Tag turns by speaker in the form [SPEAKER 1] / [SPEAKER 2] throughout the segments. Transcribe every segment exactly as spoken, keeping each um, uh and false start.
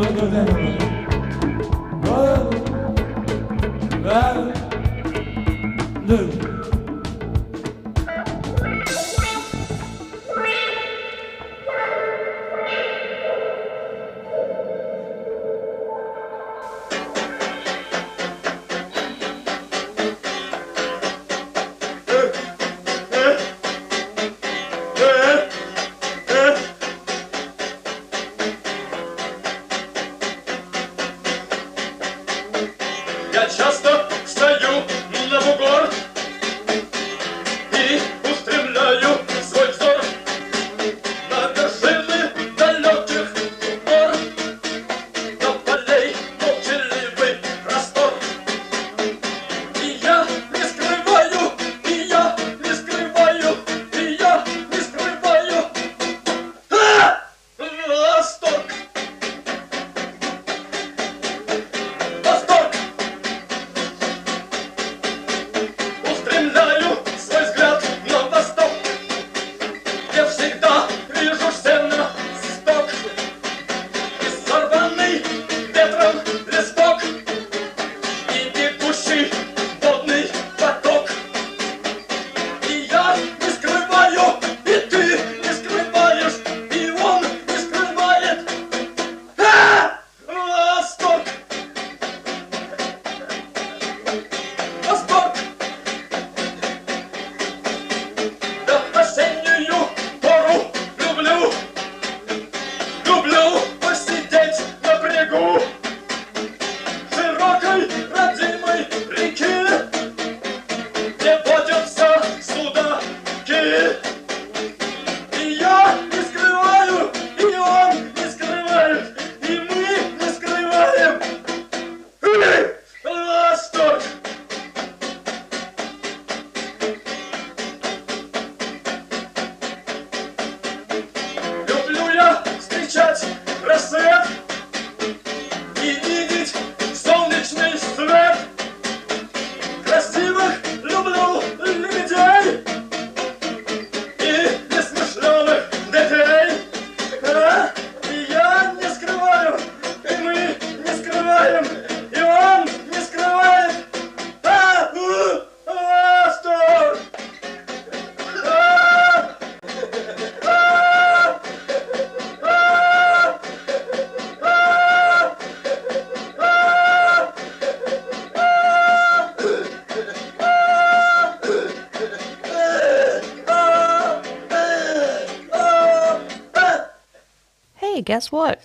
[SPEAKER 1] Guess what?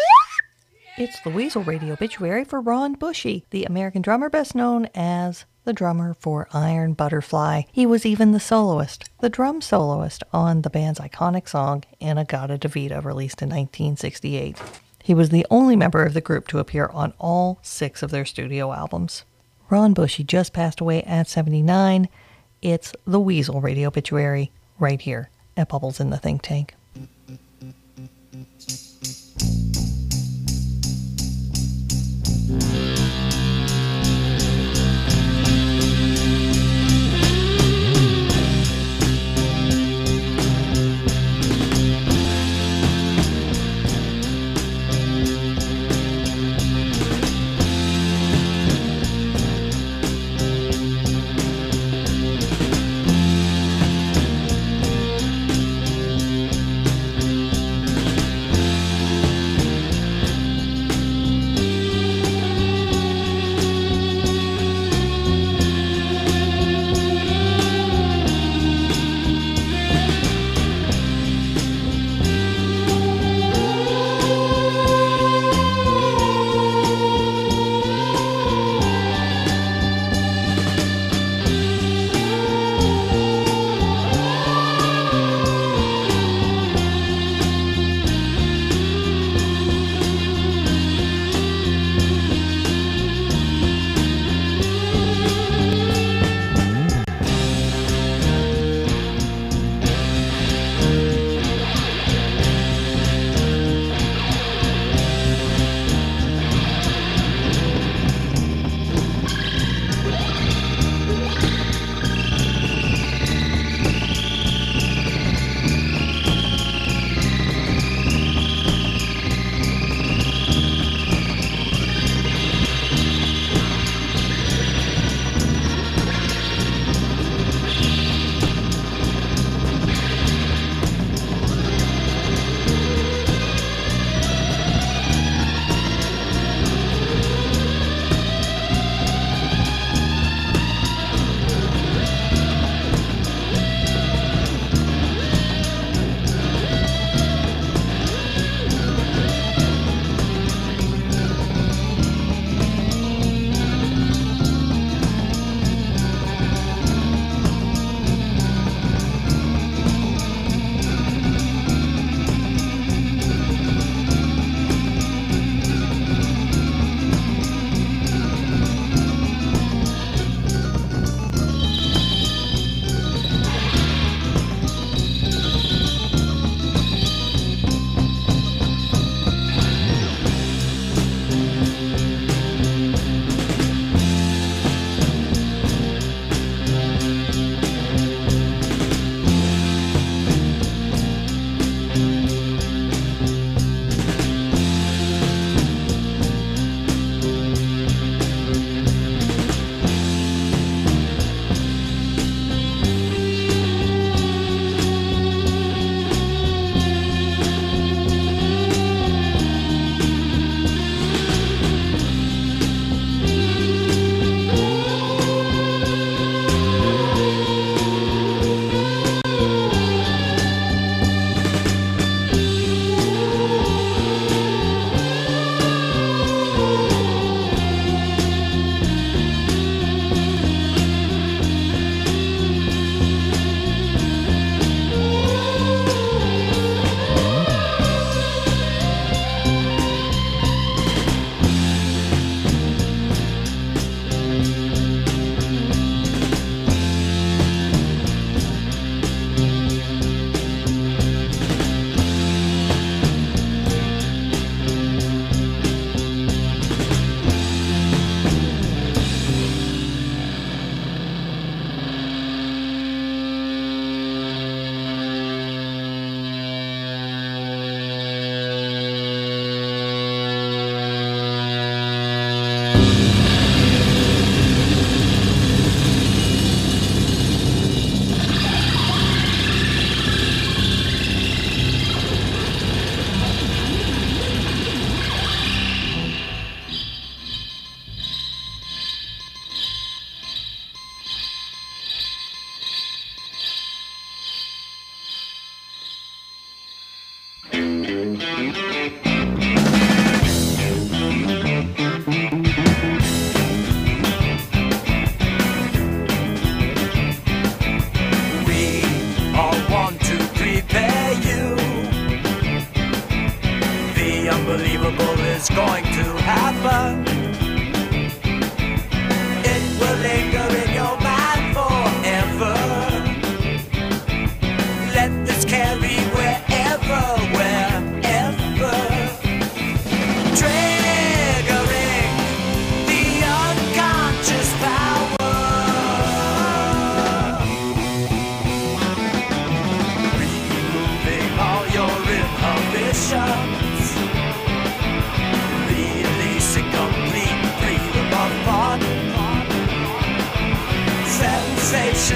[SPEAKER 1] It's the Weasel Radio obituary for Ron Bushy, the American drummer best known as the drummer for Iron Butterfly. He was even the soloist, the drum soloist on the band's iconic song In-A-Gadda-Da-Vida, released in nineteen sixty-eight. He was the only member of the group to appear on all six of their studio albums. Ron Bushy just passed away at seventy-nine. It's the Weasel Radio obituary right here at Bubbles in the Think Tank.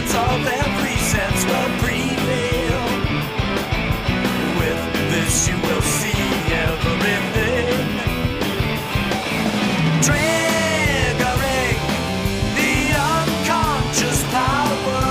[SPEAKER 2] sense of every sense will prevail. With this you will see everything. Triggering the unconscious power.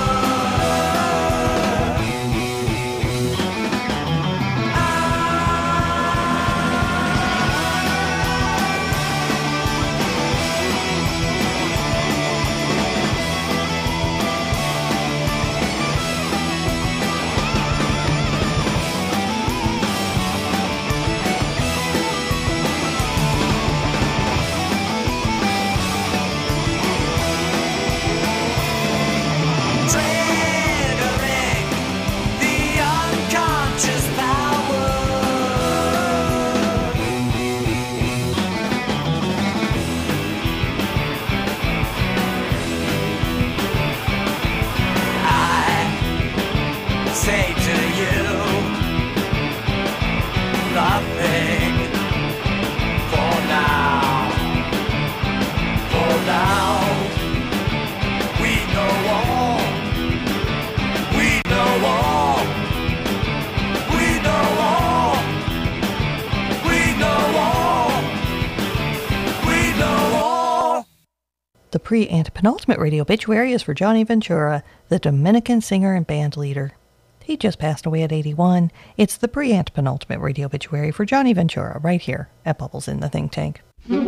[SPEAKER 1] The pre-antepenultimate radio obituary is for Johnny Ventura, the Dominican singer and band leader. He just passed away at eighty-one. It's the pre-antepenultimate radio obituary for Johnny Ventura, right here at Bubbles in the Think Tank.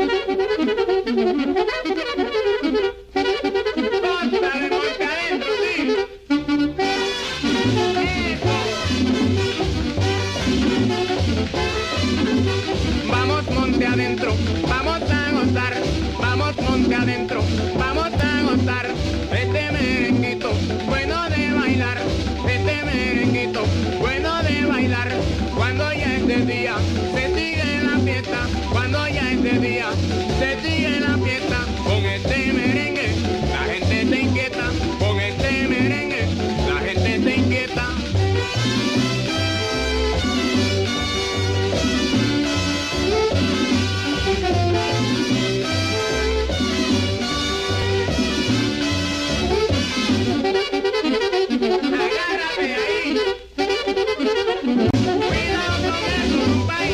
[SPEAKER 3] Vamos monte adentro, vamos a gozar, vamos monte adentro, vamos a gozar, este merenguito, bueno de bailar, este merenguito, bueno de bailar, cuando ya es de día, se sigue la fiesta, cuando ya es de día, se sigue la fiesta, con este merengue, la gente se inquieta, con este merengue, la gente se inquieta. Agárrate ahí. Cuidado con eso, compadre.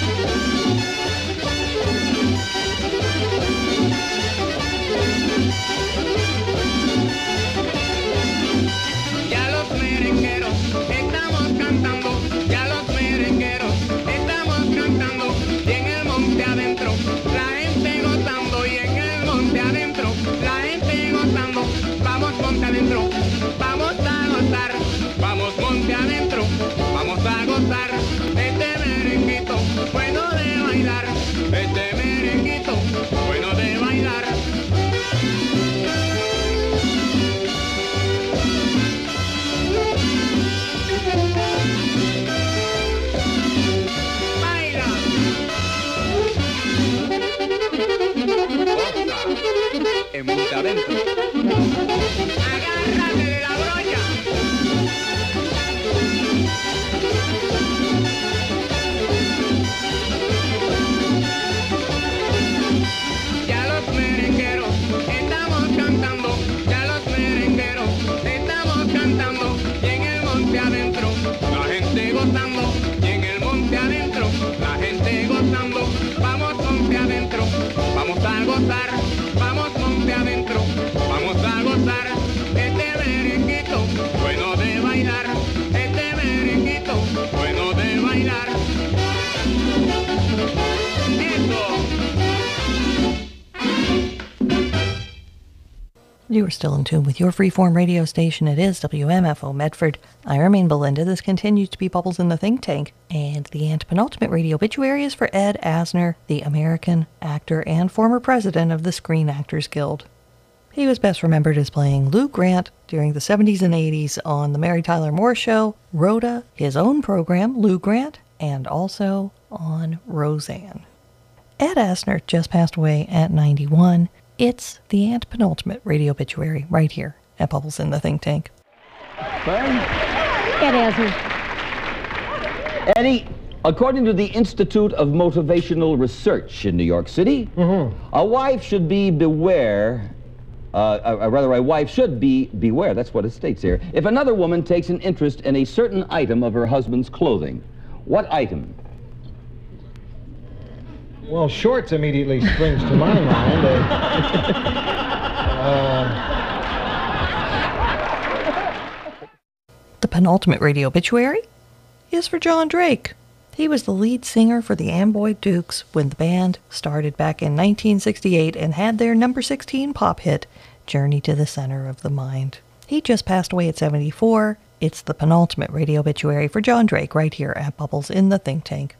[SPEAKER 3] Ya los merengueros estamos cantando, ya los merengueros estamos cantando, y en el monte adentro la gente gozando, y en el monte adentro la gente gozando, vamos monte adentro, vamos a gozar, vamos monte adentro, vamos a gozar, este merenguito bueno de bailar, este merenguito bueno de bailar. Baila. Goza. En monte adentro. Agárrate de la brocha. Ya los merengueros estamos cantando, ya los merengueros estamos cantando, y en el monte adentro la gente gozando, y en el monte adentro la gente gozando, vamos monte adentro, vamos a gozar, vamos monte adentro, vamos a gozar, este merenguito bueno de bailar, este merenguito bueno de bailar. Eso.
[SPEAKER 1] You are still in tune with your freeform radio station. It is W M F O Medford. I remain Belinda. This continues to be Bubbles in the Think Tank. And the antepenultimate radio obituary is for Ed Asner, the American actor and former president of the Screen Actors Guild. He was best remembered as playing Lou Grant during the seventies and eighties on The Mary Tyler Moore Show, Rhoda, his own program, Lou Grant, and also on Roseanne. Ed Asner just passed away at ninety-one. It's the antepenultimate radio obituary right here at Bubbles in the Think Tank.
[SPEAKER 4] Ed Asner.
[SPEAKER 5] Eddie, according to the Institute of Motivational Research in New York City,
[SPEAKER 6] Mm-hmm.
[SPEAKER 5] a wife should be beware uh, uh, rather a wife should be beware, that's what it states here. If another woman takes an interest in a certain item of her husband's clothing, what item?
[SPEAKER 4] Well, shorts immediately springs to my mind. Uh, uh,
[SPEAKER 1] The penultimate radio obituary is for John Drake. He was the lead singer for the Amboy Dukes when the band started back in nineteen sixty-eight and had their number sixteen pop hit, Journey to the Center of the Mind. He just passed away at seventy-four. It's the penultimate radio obituary for John Drake right here at Bubbles in the Think Tank.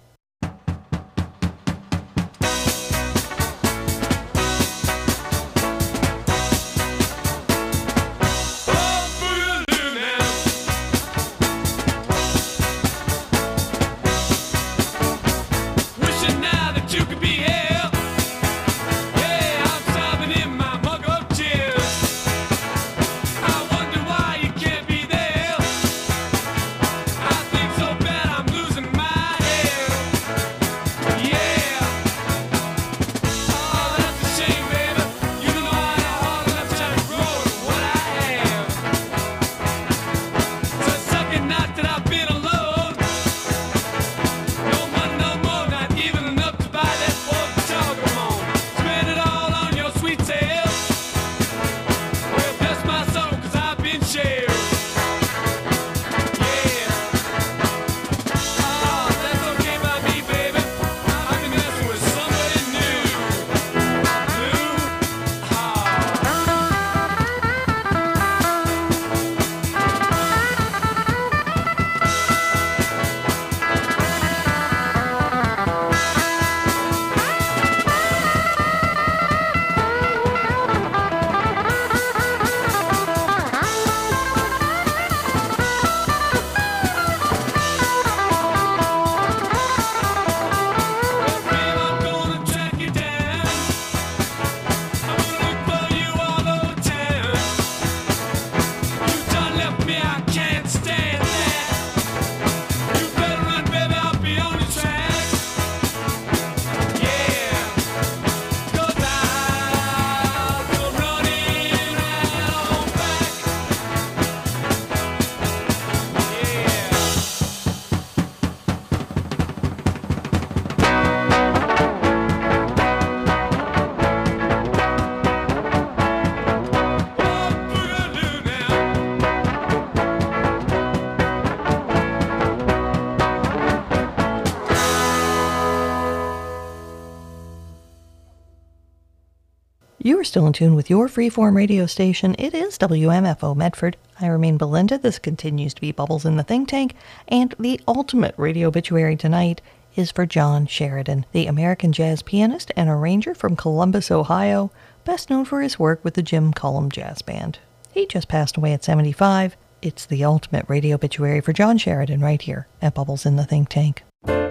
[SPEAKER 1] You are still in tune with your freeform radio station. It is W M F O Medford. I remain Belinda. This continues to be Bubbles in the Think Tank. And the ultimate radio obituary tonight is for John Sheridan, the American jazz pianist and arranger from Columbus, Ohio, best known for his work with the Jim Cullum Jazz Band. He just passed away at seventy-five. It's the ultimate radio obituary for John Sheridan right here at Bubbles in the Think Tank.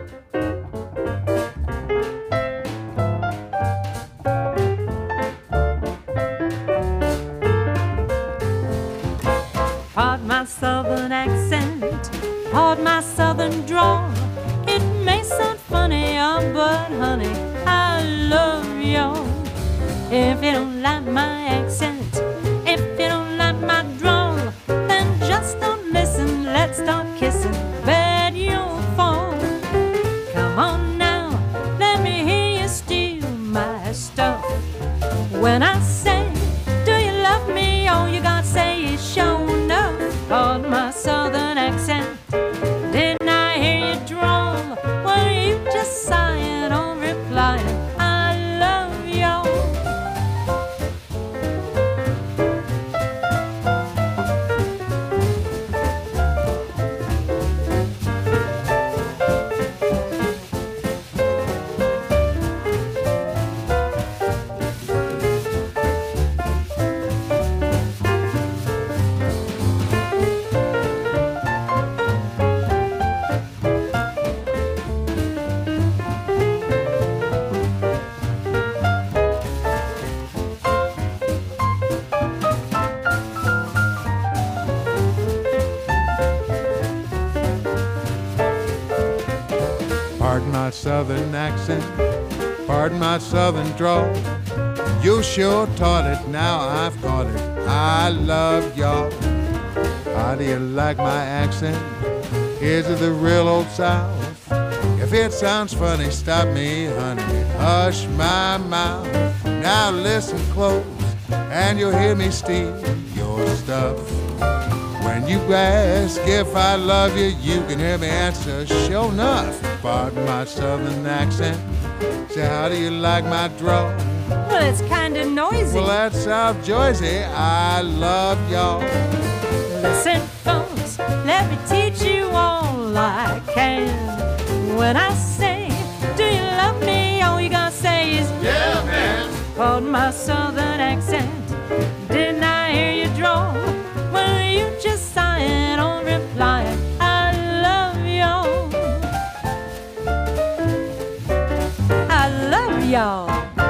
[SPEAKER 6] Pardon my southern accent, pardon my southern drawl. It may sound funny, oh, but honey, I love y'all. If you don't like my accent, if you don't like my drawl, then just don't listen, let's start kissing, bet you'll fall. Come on now, let me hear you steal my stuff. When I say, do you love me, all you gotta say is show enough. Pardon my southern accent, didn't I hear you drawl? Were you just sighing or replying, I love y'all?
[SPEAKER 7] Pardon my southern accent, pardon my southern drawl. You sure taught it, now I've caught it. I love y'all. How do you like my accent? Is it the real old South? If it sounds funny, stop me, honey. Hush my mouth. Now listen close, and you'll hear me steal your stuff. When you ask if I love you, you can hear me answer, sure enough. Pardon my southern accent. Say, how do you like my drawl?
[SPEAKER 6] Well, it's kinda noisy.
[SPEAKER 7] Well, that's South Jersey. I love y'all.
[SPEAKER 6] Listen, folks, let me teach you all I can. When I say, do you love me? All you gotta say is,
[SPEAKER 7] Yeah, man.
[SPEAKER 6] pardon my southern accent. Didn't I hear you draw? Well, you just sigh on reply. I love y'all. I love y'all.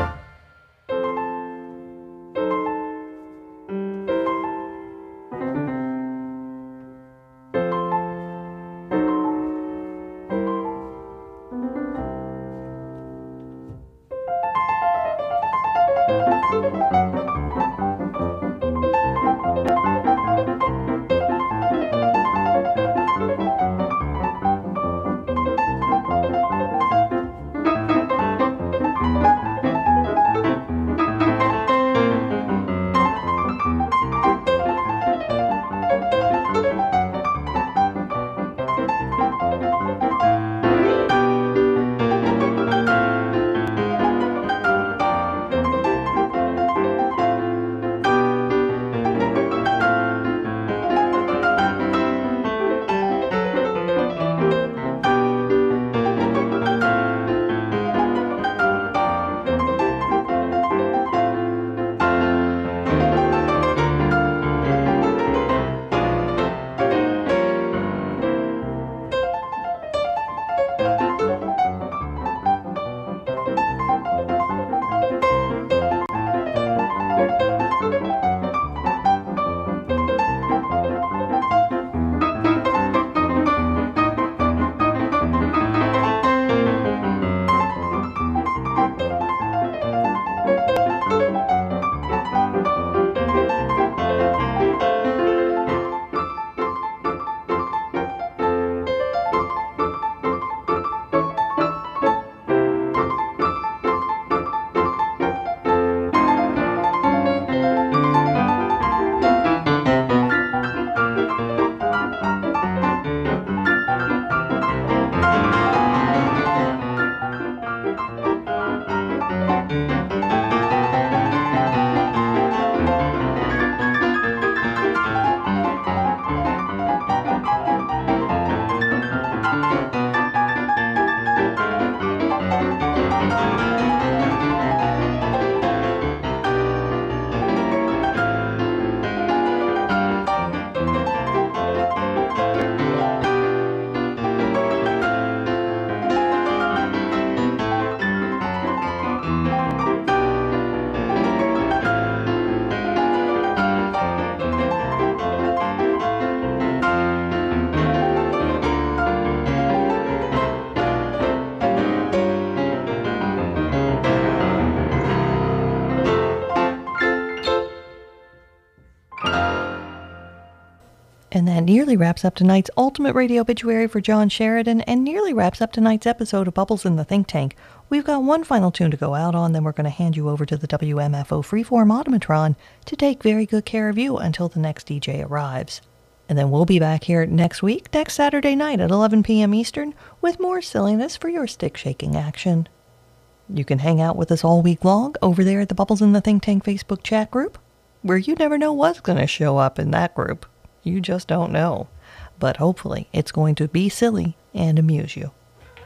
[SPEAKER 1] And that nearly wraps up tonight's Ultimate Radio Obituary for John Sheridan, and nearly wraps up tonight's episode of Bubbles in the Think Tank. We've got one final tune to go out on, then we're going to hand you over to the W M F O Freeform Automatron to take very good care of you until the next D J arrives. And then we'll be back here next week, next Saturday night at eleven p.m. Eastern, with more silliness for your stick-shaking action. You can hang out with us all week long over there at the Bubbles in the Think Tank Facebook chat group, where you never know what's going to show up in that group. You just don't know. But hopefully it's going to be silly and amuse you.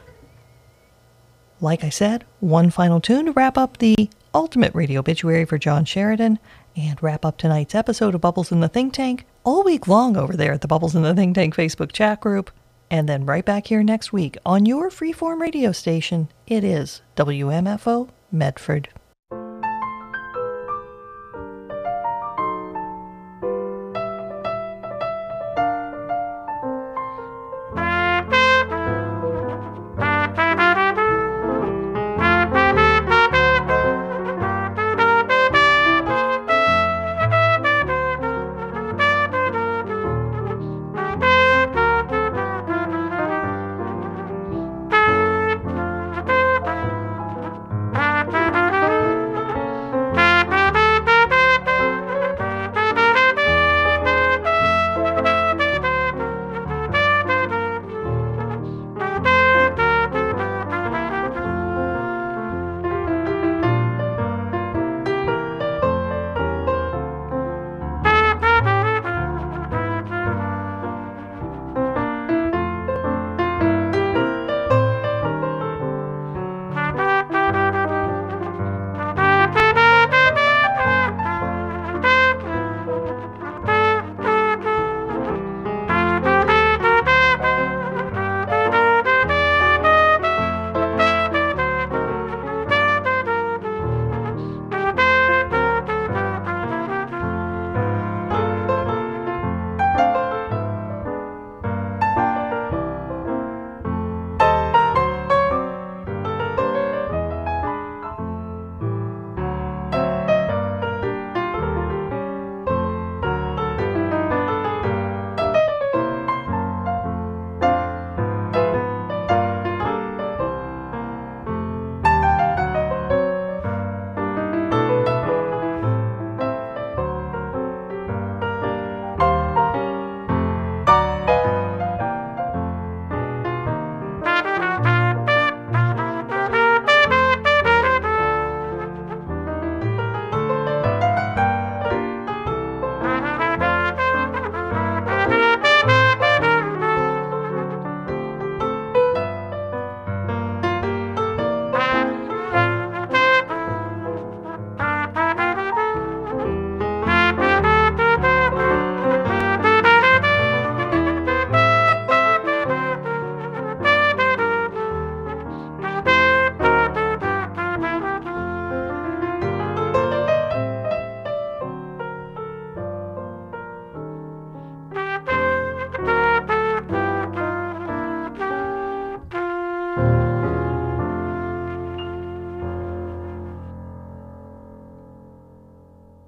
[SPEAKER 1] Like I said, one final tune to wrap up the Ultimate Radio Obituary for John Sheridan and wrap up tonight's episode of Bubbles in the Think Tank all week long over there at the Bubbles in the Think Tank Facebook chat group. And then right back here next week on your freeform radio station. It is W M F O Medford.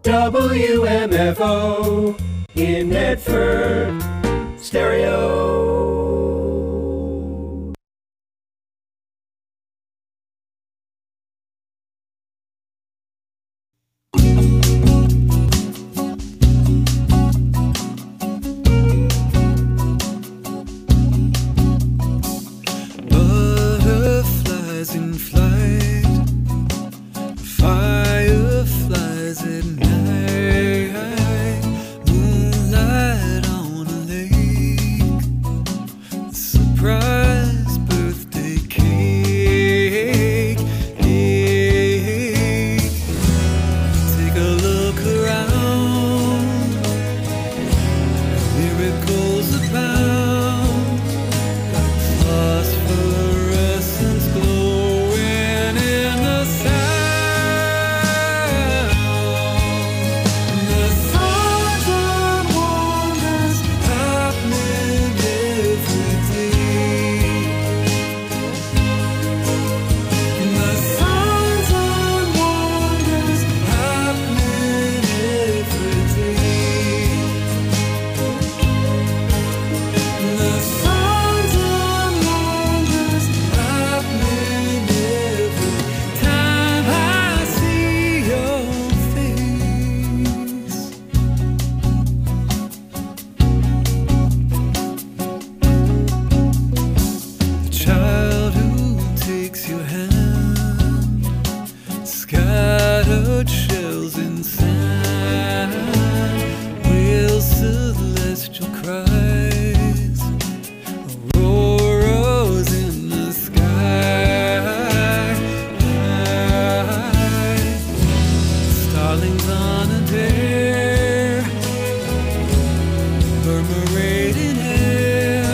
[SPEAKER 2] W M F O in Medford Stereo.
[SPEAKER 8] Butterflies in flight, fireflies at night, moonlight on a lake, surprise birthday cake. Take a look around, miracles abound, phosphorescence glowing in the sound. The signs and wonders happening every day. The signs and wonders happening every day. The signs and wonders happening every time I see your face. The child who takes your hand, scattered shells in sand, wails celestial cries, auroras in the sky, starlings on a dare, murmurating air,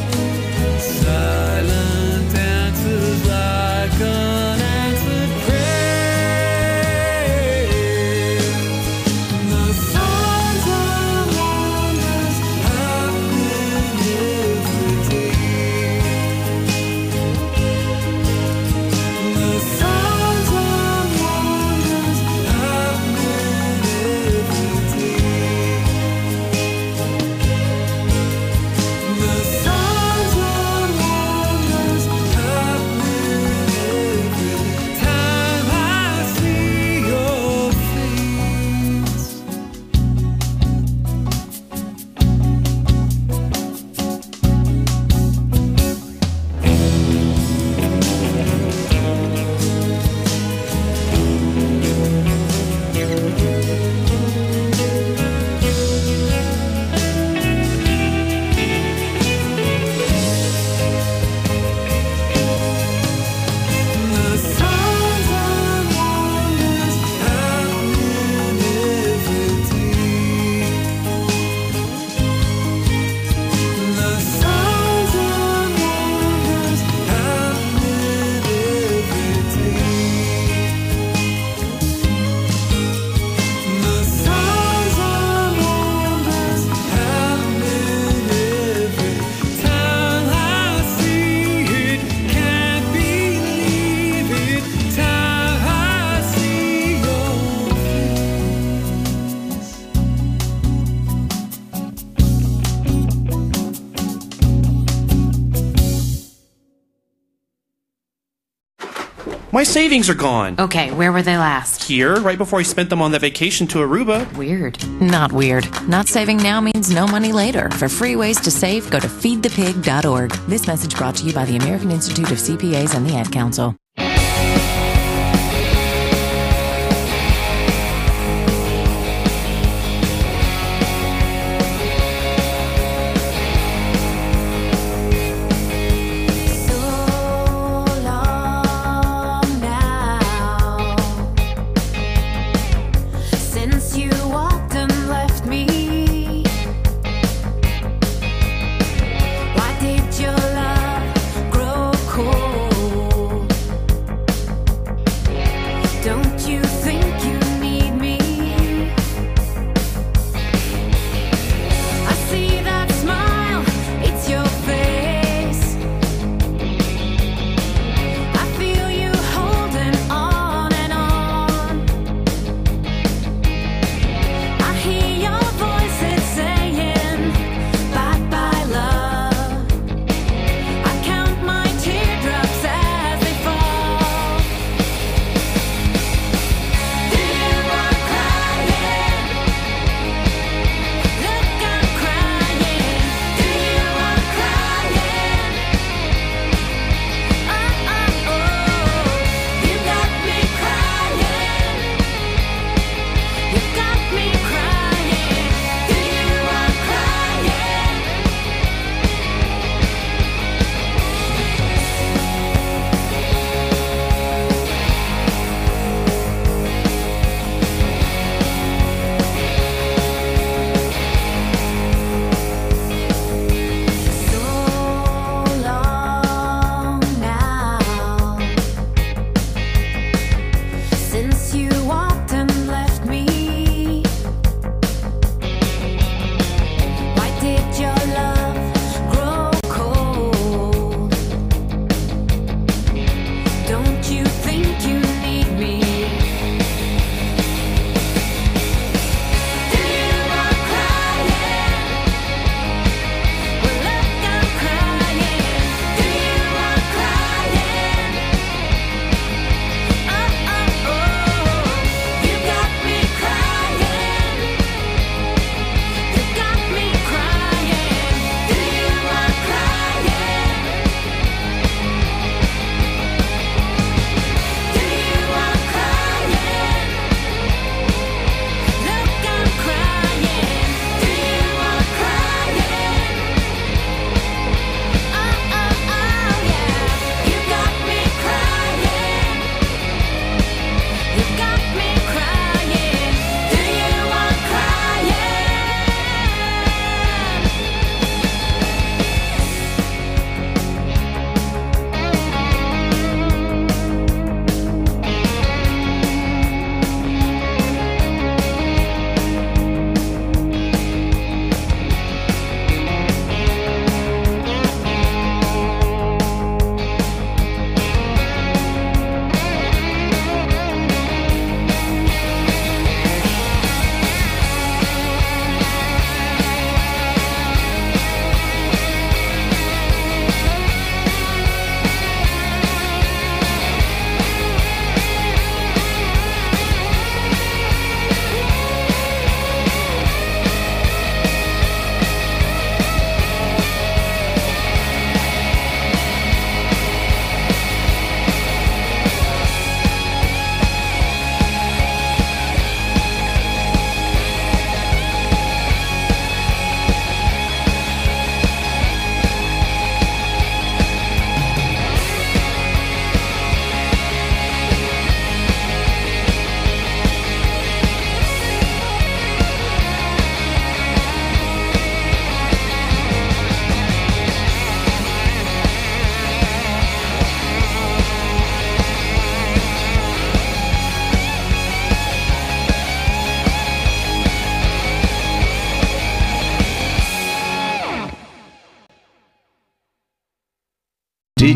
[SPEAKER 8] silent answers like unanswered prayer. The signs and wonders happening every day. The signs and wonders happening every day. The signs and wonders happening every time I see your face. The signs and wonders happening every day. The signs and wonders happening every day. The signs and wonders happening every time I see it. Can't believe it. Time I see your face.
[SPEAKER 9] My savings are gone.
[SPEAKER 10] Okay, where were they last?
[SPEAKER 9] Here, right before I spent them on that vacation to Aruba.
[SPEAKER 10] Weird.
[SPEAKER 11] Not weird. Not saving now means no money later. For free ways to save, go to feed the pig dot org. This message brought to you by the American Institute of C P As and the Ad Council.
[SPEAKER 6] Since you walked and left me, why did your love grow cold? Don't you think you need me? I see that smile, it's your face. I feel you holding on and on.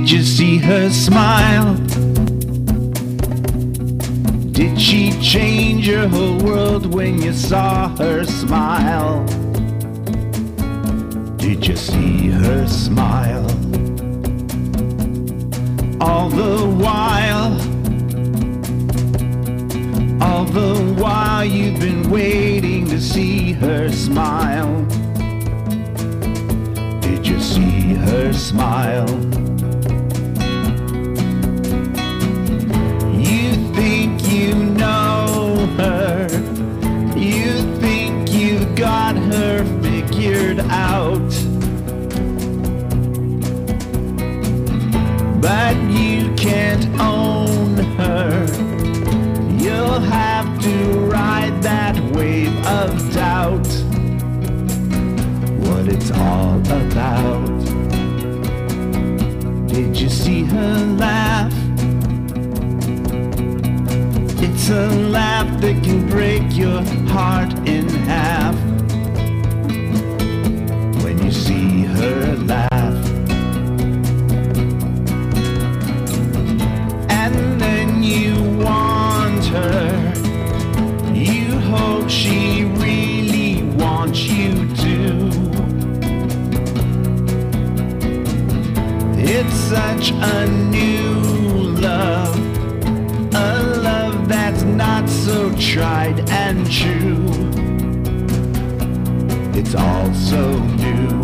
[SPEAKER 10] Did you see her smile? Did she change your whole world when you saw her smile? Did you see her smile? All the while, all the while you've been waiting to see her smile. Did you see her smile? You think you know her, you think you've got her figured out, but you can't own her. You'll have to ride that wave of doubt, what it's all about. Did you see her laugh? It's a laugh that can break your heart in half. When you see her laugh, and then you want her, you hope she really wants you to. It's such a new love, a love that's not so tried and true. It's all so new.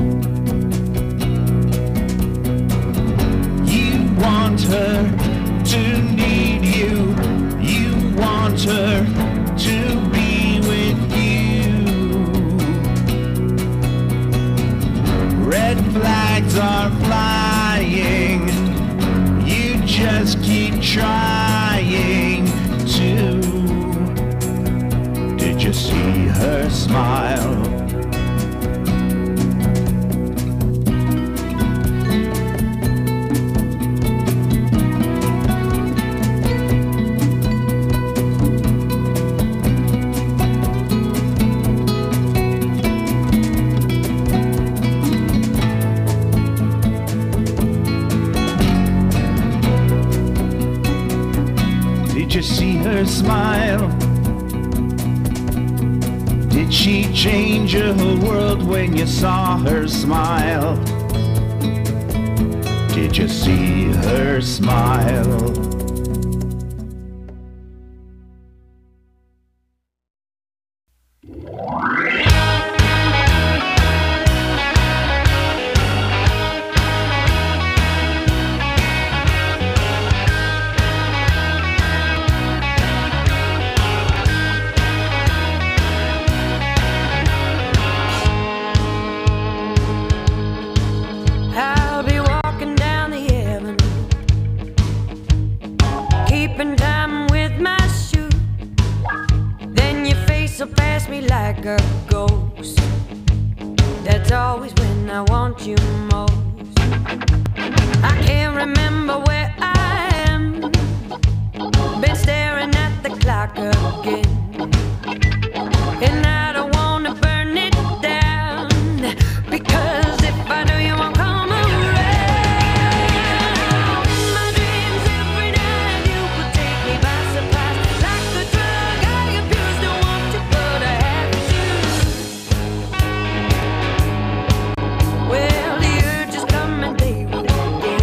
[SPEAKER 10] You want her to need you, you want her to be with you. Red flags are flying, you just keep trying to. Did you see her smile? Did you see her smile? Did she change your whole world when you saw her smile? Did you see her smile?
[SPEAKER 6] I'll be walking down the avenue, keeping time with my shoe. Then your face will pass me like a ghost. That's always when I want you most. I can't remember where I am, been staring at the clock again, and I don't wanna burn it down, because if I do you won't come around. My dreams every night, you would take me by surprise, like a drug I abuse. Don't want you, but I have to. Well, the urge is coming day with day,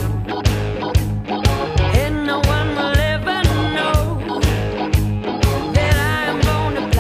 [SPEAKER 6] and no one will ever know that I am gonna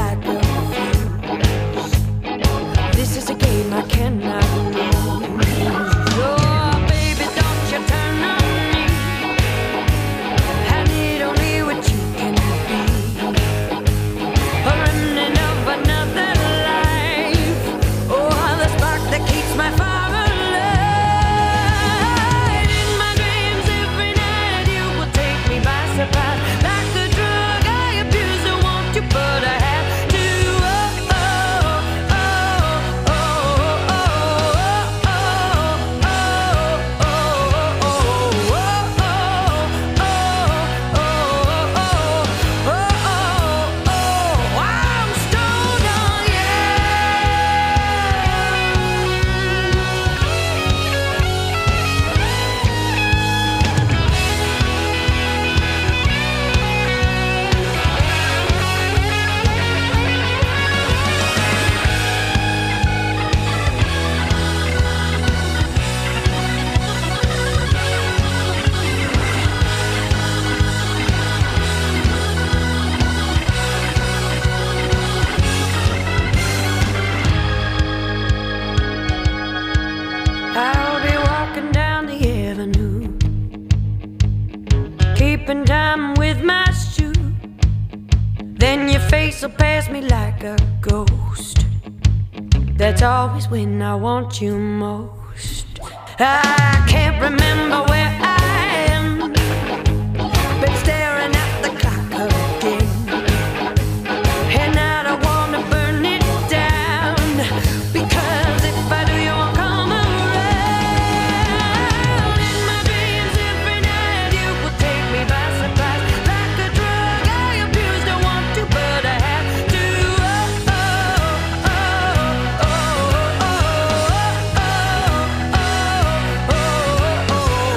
[SPEAKER 6] and your face will pass me like a ghost. That's always when I want you most. I can't remember where I am, been staring at the clock again, and I don't wanna burn it down, because if I do you won't come around. In my dreams every night you will take me by surprise, like a drug I abuse, don't want to but I have to. Oh, oh, oh, oh, oh, oh, oh, oh, oh,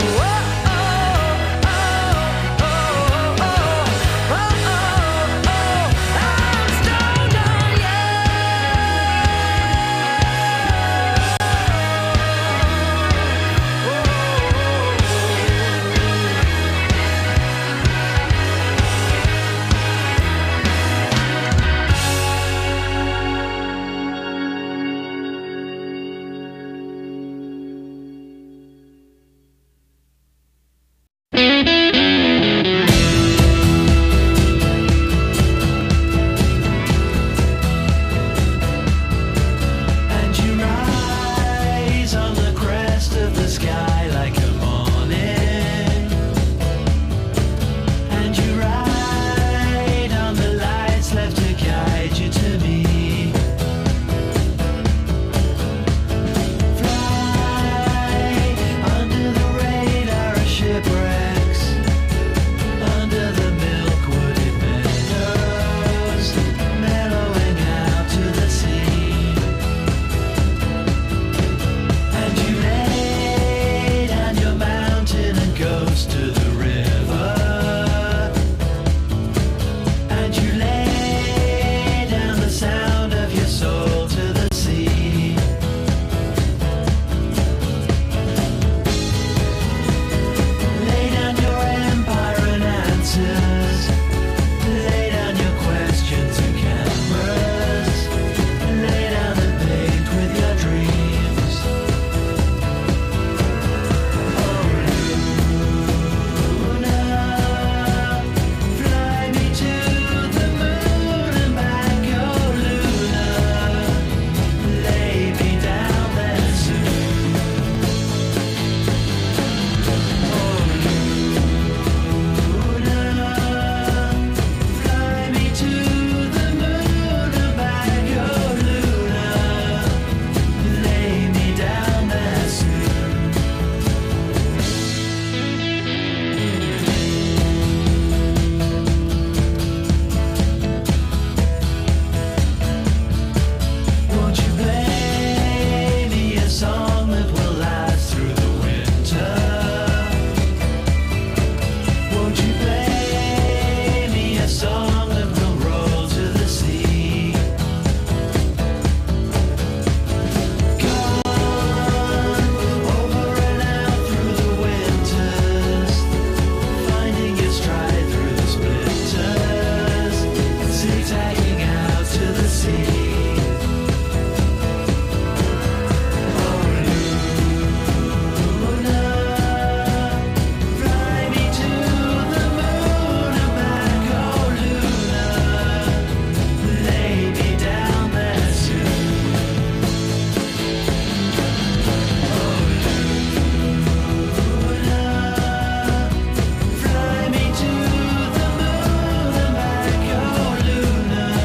[SPEAKER 10] And you rise on the crest of the sky like a morning, and you ride on the lights left to guide you to me. Fly under the radar of shipwrecks, under the milk-wooded meadows, mellowing out to the sea. And you lay down your mountain and goes to the river, and you lay down the sound of your soul to the sea. Lay down your empire and answers, lay down your questions and cameras, lay down and paint with your dreams. Oh, Luna, fly me to the moon and back, oh, Luna, lay me down there soon. Oh, Luna, fly me to the moon and back, oh, Luna, lay me down there soon. Won't you play me a song that will last through the winter? Won't you play me a song that will roll to the sea? Gone over and out through the winters, finding your stride through the splinters, zigzagging out to the sea. Oh, Luna, fly me to the moon and back, oh, Luna, lay me down there soon. Oh, Luna, fly me to the moon and back, oh, Luna,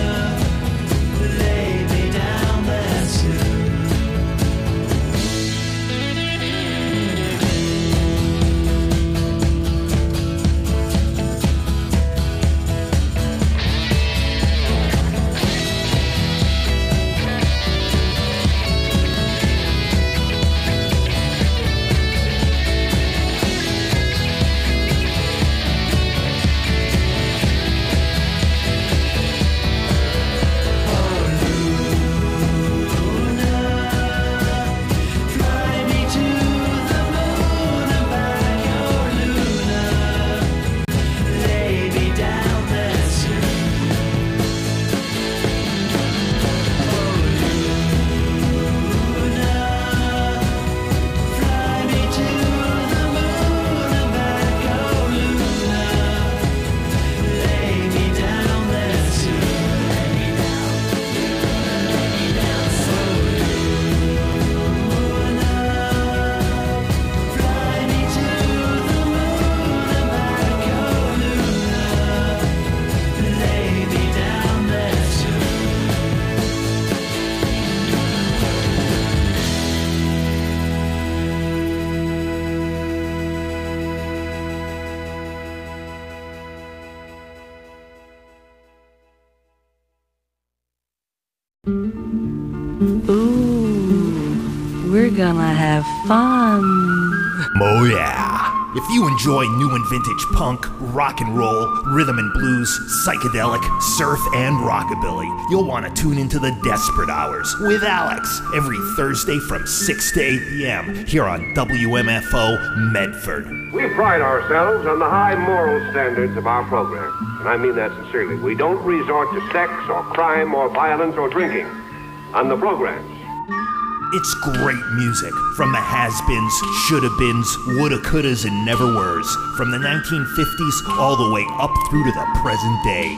[SPEAKER 12] We're gonna have fun.
[SPEAKER 13] Oh yeah. If you enjoy new and vintage punk, rock and roll, rhythm and blues, psychedelic, surf, and rockabilly, you'll want to tune into the Desperate Hours with Alex every Thursday from six to eight p.m. here on W M F O Medford.
[SPEAKER 14] We pride ourselves on the high moral standards of our program, and I mean that sincerely. We don't resort to sex or crime or violence or drinking on the programs.
[SPEAKER 13] It's great music from the has-beens, shoulda-beens, woulda-couldas, and never-weres, from the nineteen fifties all the way up through to the present day.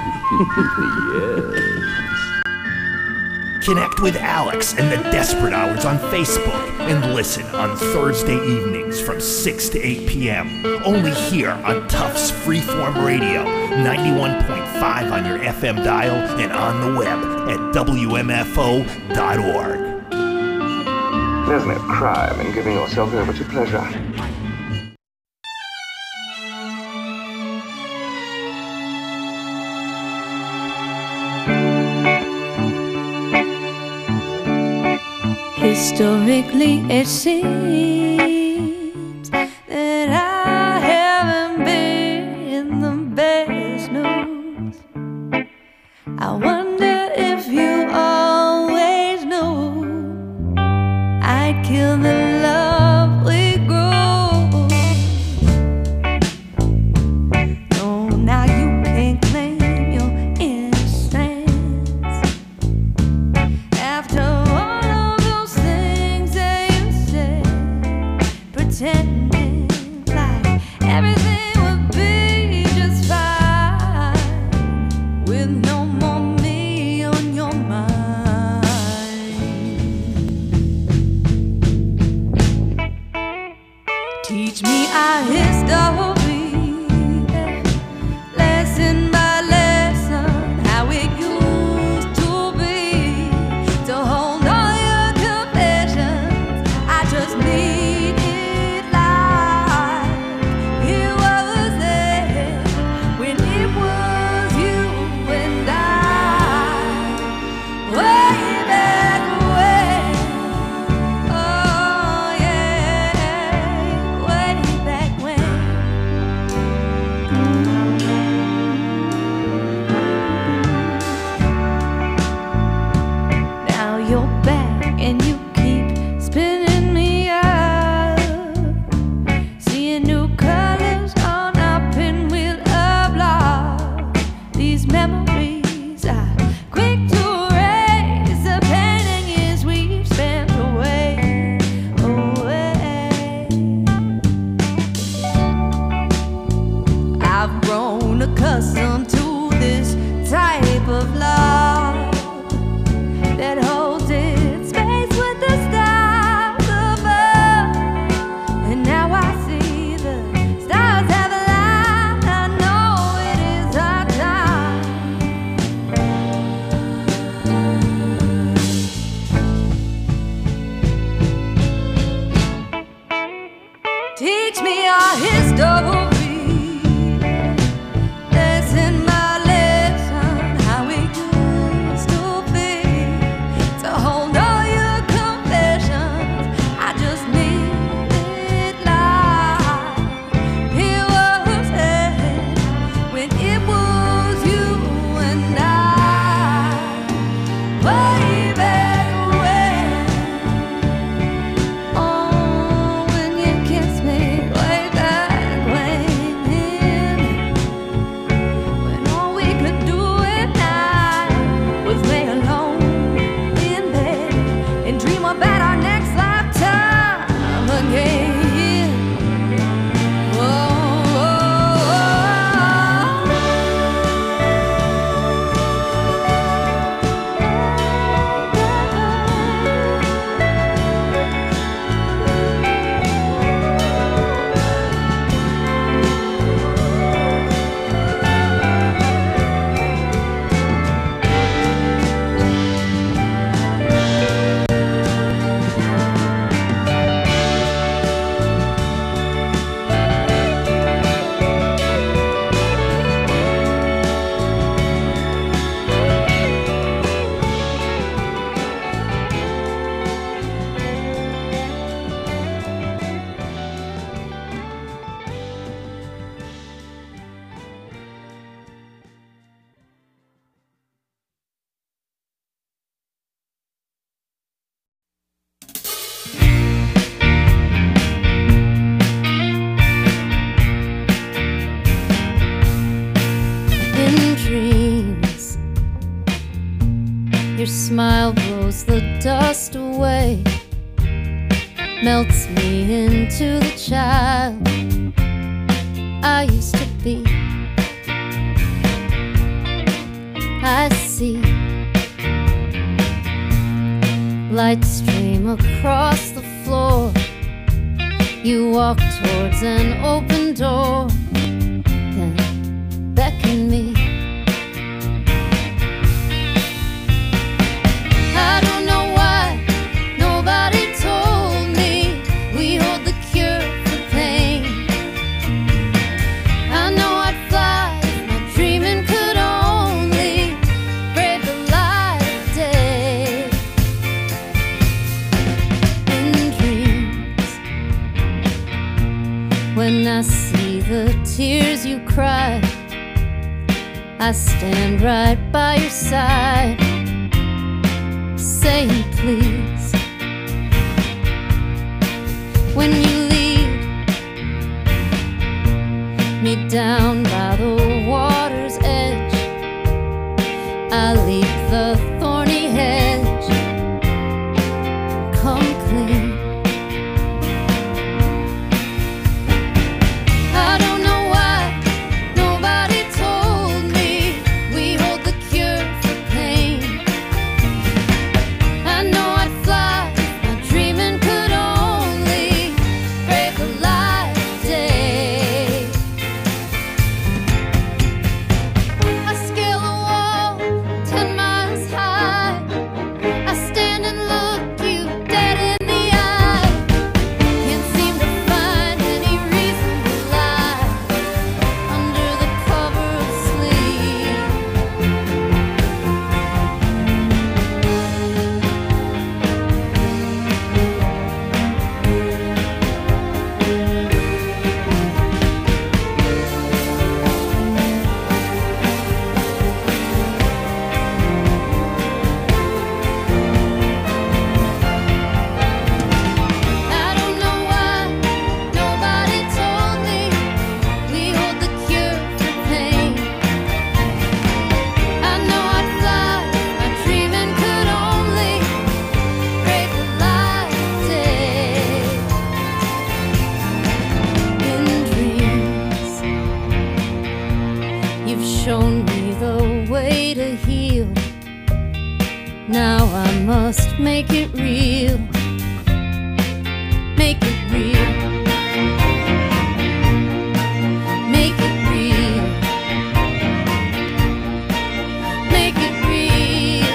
[SPEAKER 5] Yes.
[SPEAKER 13] Connect with Alex and the Desperate Hours on Facebook and listen on Thursday evenings from six to eight p.m. only here on Tufts Freeform Radio, ninety-one point five on your F M dial and on the web at W M F O dot org.
[SPEAKER 15] There's no crime in giving yourself over to pleasure.
[SPEAKER 6] Historically, it seems that I haven't been in the best news. I wonder if you always knew I'd kill the love we grew. No, now you can't claim your innocence after all of those things that you said, pretending like everything would be just fine with no more me on your mind. Teach me our history, lesson by lesson, how it used to be. To hold all your confessions, I just need it like it was there when it was you and I. Way back when, oh yeah, way back when. Now you're back and you keep spinning me up, seeing new colors on our pinwheel of love. These memories are quick to erase the pain and years we've spent away, away. I've grown accustomed to this type of love that holds it
[SPEAKER 16] Your smile blows the dust away, melts me into the child I used to be. I see light stream across the floor. You walk towards an open door, then beckon me. I don't know why nobody told me we hold the cure for pain. I know I'd fly if my dreaming could only brave the light of day. In dreams, when I see the tears you cry, I stand right by your side, saying please. When you lead me down by the water's edge, I leap the thorny hedge, come clean. I don't know why nobody told me we hold the cure for pain. I know I'd fly if my dreaming could only brave the light of day. I scale a wall ten miles high. I stand and look you dead in the eye. Can't seem to find any reason to lie under the cover of sleep. I don't know why nobody told me we hold the cure for pain. I know I'd fly if my dreaming could only brave the light of day. In dreams, you've shown me the way to heal. Now I must make it real. Make it real. Make it real. Make it real.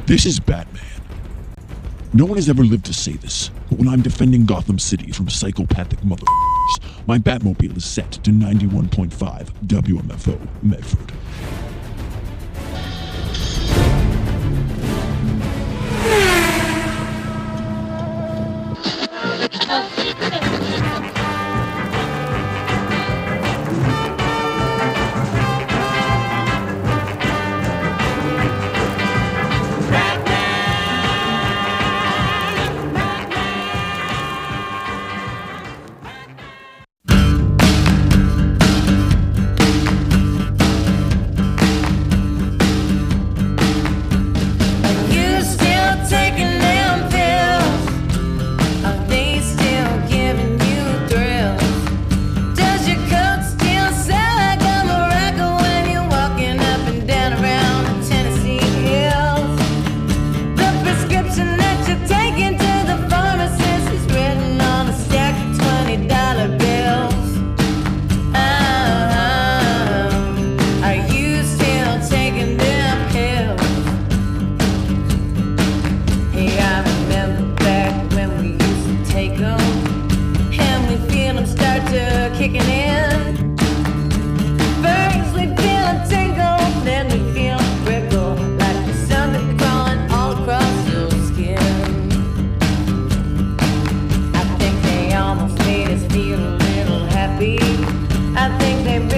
[SPEAKER 17] This is Batman. No one has ever lived to say this, but when I'm defending Gotham City from psychopathic motherfuckers, my Batmobile is set to ninety-one point five W M F O Medford.
[SPEAKER 6] You still taking them pills? Are they still giving you thrills? Does your coat still sound like a miracle when you're walking up and down around the Tennessee hills? The prescription that you're taking to the pharmacist is written on a stack of twenty dollar bills. Uh-huh. Are you still taking them pills? Hey, I remember back when we used to take them, and we feel them start to kicking in. First we feel them tingle, then we feel them prickle, like there's something crawling all across your skin. I think they almost made us feel a little happy. I think they